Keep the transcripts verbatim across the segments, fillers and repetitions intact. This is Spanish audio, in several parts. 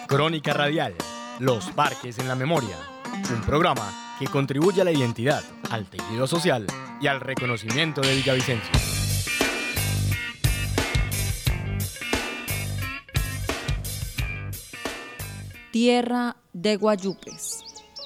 Crónica Radial, Los Parques en la Memoria, un programa que contribuye a la identidad, al tejido social y al reconocimiento de Villavicencio. Tierra de Guayupes.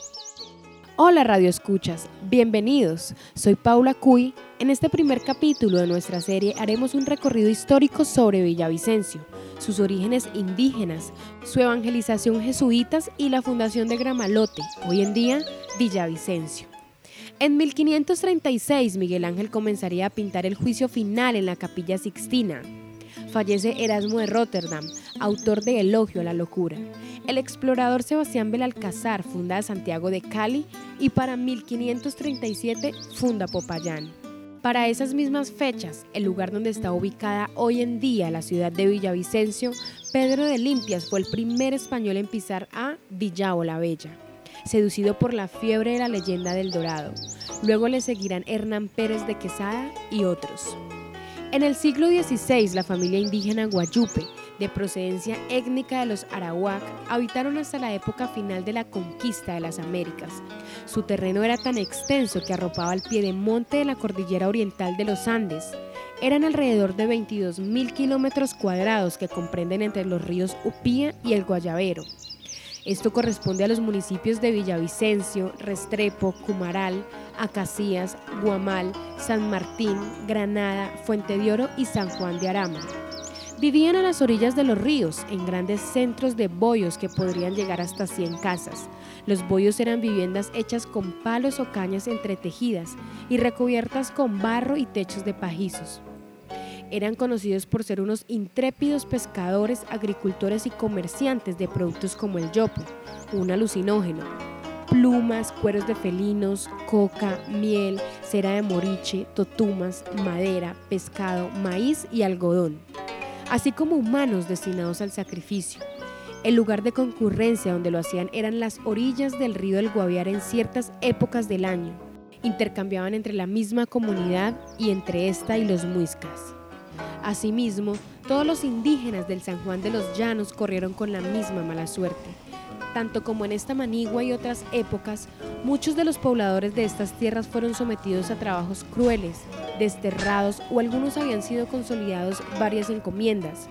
Hola Radio Escuchas, bienvenidos. Soy Paula Cuy. En este primer capítulo de nuestra serie haremos un recorrido histórico sobre Villavicencio, sus orígenes indígenas, su evangelización jesuitas y la fundación de Gramalote, hoy en día Villavicencio. En mil quinientos treinta y seis, Miguel Ángel comenzaría a pintar el juicio final en la Capilla Sixtina. Fallece Erasmo de Róterdam, autor de Elogio a la locura. El explorador Sebastián Belalcázar funda Santiago de Cali y para mil quinientos treinta y siete funda Popayán. Para esas mismas fechas, el lugar donde está ubicada hoy en día la ciudad de Villavicencio, Pedro de Limpias fue el primer español en pisar a Villavo la Bella, seducido por la fiebre de la leyenda del Dorado. Luego le seguirán Hernán Pérez de Quesada y otros. En el siglo dieciséis, la familia indígena Guayupe, de procedencia étnica de los arawak, habitaron hasta la época final de la conquista de las Américas. Su terreno era tan extenso que arropaba el piedemonte de la cordillera oriental de los Andes. Eran alrededor de veintidós mil kilómetros cuadrados que comprenden entre los ríos Upía y el Guayabero. Esto corresponde a los municipios de Villavicencio, Restrepo, Cumaral, Acacías, Guamal, San Martín, Granada, Fuente de Oro y San Juan de Arama. Vivían a las orillas de los ríos, en grandes centros de boyos que podrían llegar hasta cien casas. Los boyos eran viviendas hechas con palos o cañas entretejidas y recubiertas con barro y techos de pajizos. Eran conocidos por ser unos intrépidos pescadores, agricultores y comerciantes de productos como el yopo, un alucinógeno, plumas, cueros de felinos, coca, miel, cera de moriche, totumas, madera, pescado, maíz y algodón, así como humanos destinados al sacrificio. El lugar de concurrencia donde lo hacían eran las orillas del río del Guaviare en ciertas épocas del año. Intercambiaban entre la misma comunidad y entre esta y los muiscas. Asimismo, todos los indígenas del San Juan de los Llanos corrieron con la misma mala suerte. Tanto como en esta manigua y otras épocas, muchos de los pobladores de estas tierras fueron sometidos a trabajos crueles, desterrados o algunos habían sido consolidados varias encomiendas.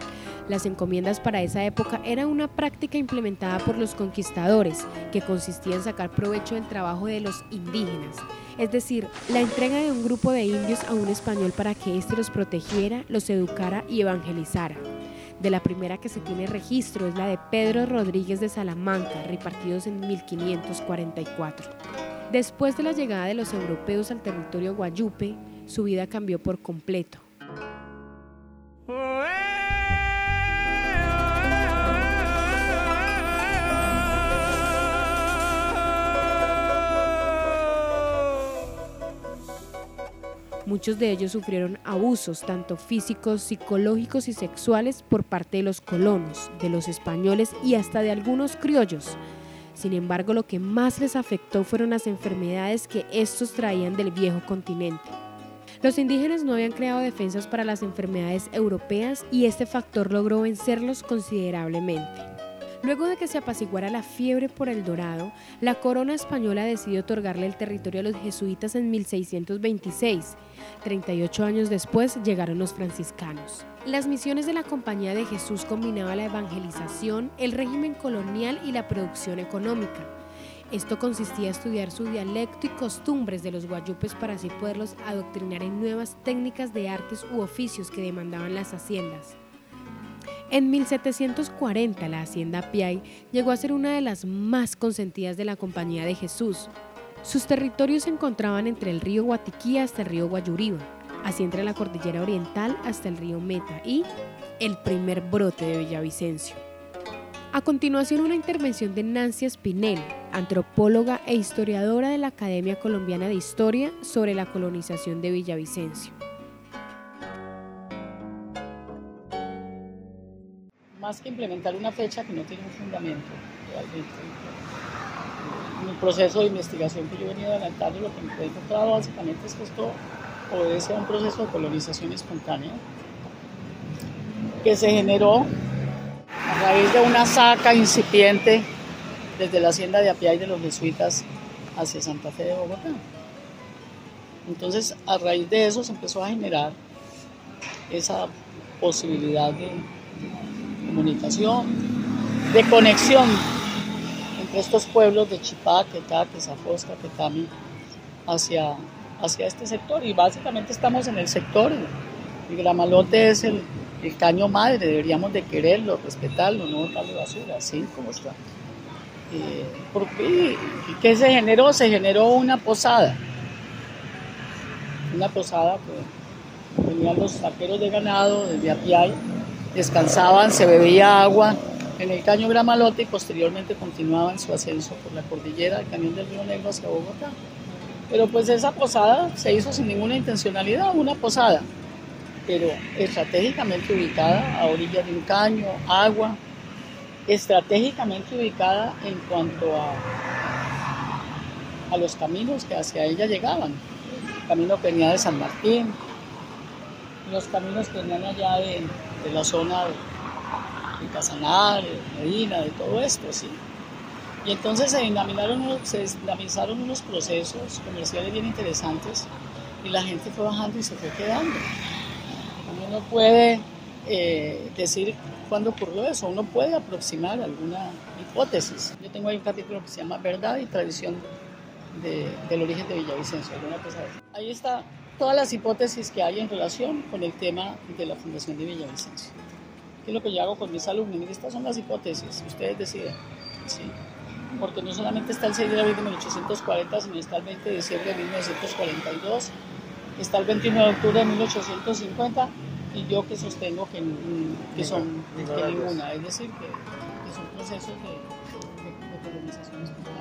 Las encomiendas para esa época eran una práctica implementada por los conquistadores que consistía en sacar provecho del trabajo de los indígenas, es decir, la entrega de un grupo de indios a un español para que éste los protegiera, los educara y evangelizara. De la primera que se tiene registro es la de Pedro Rodríguez de Salamanca, repartidos en mil quinientos cuarenta y cuatro. Después de la llegada de los europeos al territorio guayupe, su vida cambió por completo. Muchos de ellos sufrieron abusos, tanto físicos, psicológicos y sexuales por parte de los colonos, de los españoles y hasta de algunos criollos. Sin embargo, lo que más les afectó fueron las enfermedades que estos traían del viejo continente. Los indígenas no habían creado defensas para las enfermedades europeas y este factor logró vencerlos considerablemente. Luego de que se apaciguara la fiebre por el dorado, la corona española decidió otorgarle el territorio a los jesuitas en mil seiscientos veintiséis. treinta y ocho años después llegaron los franciscanos. Las misiones de la Compañía de Jesús combinaban la evangelización, el régimen colonial y la producción económica. Esto consistía en estudiar su dialecto y costumbres de los guayupes para así poderlos adoctrinar en nuevas técnicas de artes u oficios que demandaban las haciendas. En mil setecientos cuarenta, la hacienda Piay llegó a ser una de las más consentidas de la Compañía de Jesús. Sus territorios se encontraban entre el río Guatiquí hasta el río Guayuriba, así entre la cordillera oriental hasta el río Meta y el primer brote de Villavicencio. A continuación, una intervención de Nancy Espinel, antropóloga e historiadora de la Academia Colombiana de Historia, sobre la colonización de Villavicencio. Más que implementar una fecha que no tiene un fundamento realmente. En el proceso de investigación que yo he venido adelantando, lo que me he encontrado básicamente es que esto obedece a un proceso de colonización espontánea que se generó a raíz de una saca incipiente desde la hacienda de Apiay de los jesuitas hacia Santa Fe de Bogotá. Entonces, a raíz de eso se empezó a generar esa posibilidad de comunicación, de conexión entre estos pueblos de Chipá, Quetá, Quesafosca, Quetami, hacia, hacia este sector. Y básicamente estamos en el sector. El Gramalote es el, el caño madre, deberíamos de quererlo, respetarlo, no botarle basura, así como está. Eh, ¿por qué? ¿Qué se generó? Se generó una posada. Una posada que venían los saqueros de ganado desde Apiay, descansaban, se bebía agua en el caño Gramalote y posteriormente continuaban su ascenso por la cordillera del Cañón del Río Negro hacia Bogotá. Pero pues esa posada se hizo sin ninguna intencionalidad, una posada, pero estratégicamente ubicada a orillas de un caño, agua, estratégicamente ubicada en cuanto a, a los caminos que hacia ella llegaban. El camino que venía de San Martín, los caminos que venían allá de, de la zona de, de Casanare, de Medina, de todo esto, ¿sí? Y entonces se dinamizaron, se dinamizaron unos procesos comerciales bien interesantes y la gente fue bajando y se fue quedando. Uno no puede eh, decir cuándo ocurrió eso, uno puede aproximar alguna hipótesis. Yo tengo ahí un capítulo que se llama Verdad y Tradición de, del origen de Villavicencio, alguna cosa de eso. Ahí está todas las hipótesis que hay en relación con el tema de la fundación de Villavicencio. ¿Qué es lo que yo hago con mis alumnos? Miren, estas son las hipótesis, ustedes deciden, ¿sí? Porque no solamente está el seis de abril de mil ochocientos cuarenta, sino está el veinte de diciembre de mil novecientos cuarenta y dos, está el veintiuno de octubre de mil ochocientos cincuenta, y yo que sostengo que, que son que ninguna, es decir, que, que son procesos de, de, de colonización española.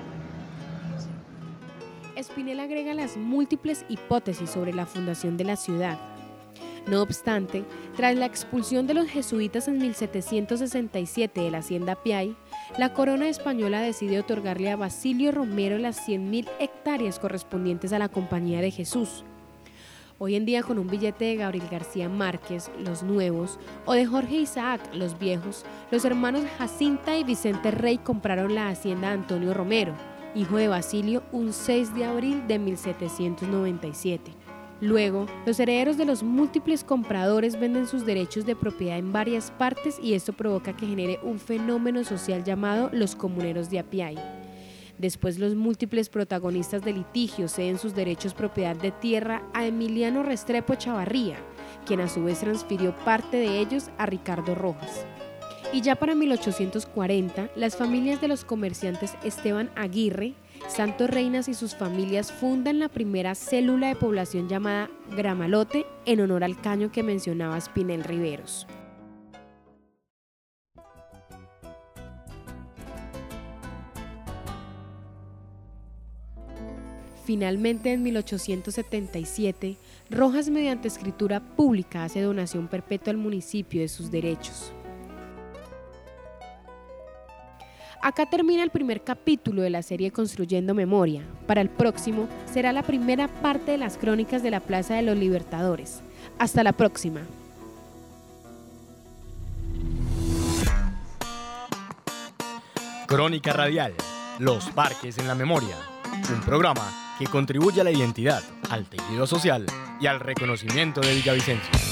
Spinell agrega las múltiples hipótesis sobre la fundación de la ciudad. No obstante, tras la expulsión de los jesuitas en mil setecientos sesenta y siete de la hacienda Apiay, la corona española decide otorgarle a Basilio Romero las cien mil hectáreas correspondientes a la Compañía de Jesús. Hoy en día, con un billete de Gabriel García Márquez, los nuevos, o de Jorge Isaac, los viejos, los hermanos Jacinta y Vicente Rey compraron la hacienda de Antonio Romero, hijo de Basilio, un seis de abril de mil setecientos noventa y siete. Luego, los herederos de los múltiples compradores venden sus derechos de propiedad en varias partes y esto provoca que genere un fenómeno social llamado los comuneros de Apiay. Después, los múltiples protagonistas del litigio ceden sus derechos propiedad de tierra a Emiliano Restrepo Chavarría, quien a su vez transfirió parte de ellos a Ricardo Rojas. Y ya para mil ochocientos cuarenta, las familias de los comerciantes Esteban Aguirre, Santos Reinas y sus familias fundan la primera célula de población llamada Gramalote en honor al caño que mencionaba Spinell Riveros. Finalmente, en mil ochocientos setenta y siete, Rojas, mediante escritura pública, hace donación perpetua al municipio de sus derechos. Acá termina el primer capítulo de la serie Construyendo Memoria. Para el próximo será la primera parte de las crónicas de la Plaza de los Libertadores. Hasta la próxima. Crónica Radial, Los Parques en la Memoria, un programa que contribuye a la identidad, al tejido social y al reconocimiento de Villavicencio.